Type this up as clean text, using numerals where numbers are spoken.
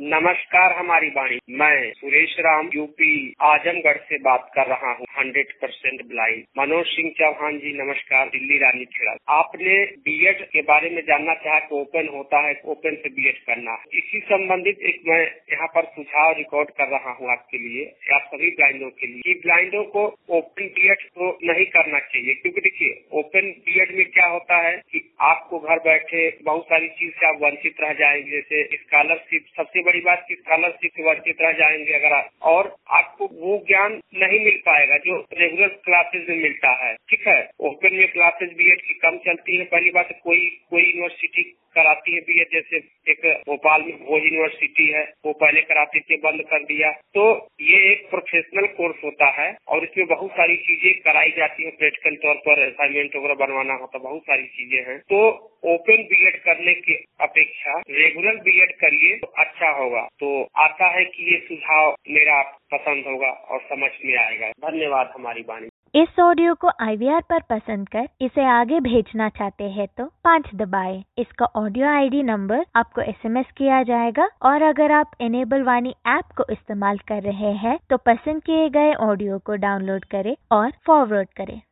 नमस्कार हमारी वाणी। मैं सुरेश राम यूपी आजमगढ़ से बात कर रहा हूँ। 100% ब्लाइंड मनोज सिंह चौहान जी नमस्कार, दिल्ली रानी खेड़ा। आपने बीएड के बारे में जानना चाहा कि ओपन होता है, ओपन से बीएड करना है। इसी संबंधित एक मैं यहाँ पर सुझाव रिकॉर्ड कर रहा हूँ आपके लिए, आप सभी ब्लाइंडों के लिए। ब्लाइंडों को ओपन बीएड तो नहीं करना चाहिए, क्योंकि देखिए ओपन बीएड में क्या होता है कि आपको घर बैठे बहुत सारी चीज से आप वंचित रह जाएंगे। जैसे स्कॉलरशिप, सबसे बड़ी बात की स्कॉलरशिप से वंचित रह जाएंगे अगर आप, और आपको वो ज्ञान नहीं मिल पाएगा जो रेगुलर क्लासेज में मिलता है। ठीक है, ओपन में क्लासेज बीएड की कम चलती है। पहली बात, कोई यूनिवर्सिटी कराती है बीएड, जैसे एक भोपाल में भोज यूनिवर्सिटी है, वो पहले कराती थी, बंद कर दिया। तो ये एक प्रोफेशनल कोर्स होता है और इसमें बहुत सारी चीजें कराई जाती है। प्रैक्टिकल तौर पर असाइनमेंट वगैरह बनवाना होता, बहुत सारी चीजें हैं। तो ओपन बीएड करने की अपेक्षा रेगुलर बीएड करिए तो अच्छा होगा। तो आशा है कि ये सुझाव मेरा पसंद होगा और समझ में आएगा। धन्यवाद हमारी वाणी। इस ऑडियो को IVR पर पसंद कर इसे आगे भेजना चाहते हैं तो 5 दबाएं। इसका ऑडियो ID नंबर आपको SMS किया जाएगा, और अगर आप इनेबल वाणी ऐप को इस्तेमाल कर रहे हैं तो पसंद किए गए ऑडियो को डाउनलोड करें और फॉरवर्ड करें।